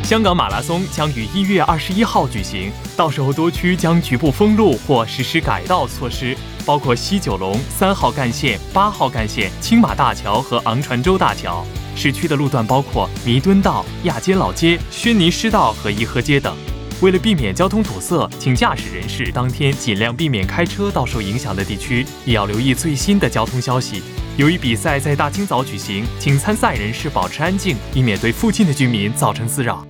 香港马拉松将于1月21号举行，到时候多区将局部封路或实施改道措施，包括西九龙3号干线、8号干线、青马大桥和昂船洲大桥。市区的路段包括弥敦道、亚皆老街、轩尼诗道和颐和街等。为了避免交通堵塞，请驾驶人士当天尽量避免开车到受影响的地区，也要留意最新的交通消息。由于比赛在大清早举行，请参赛人士保持安静，以免对附近的居民造成滋扰。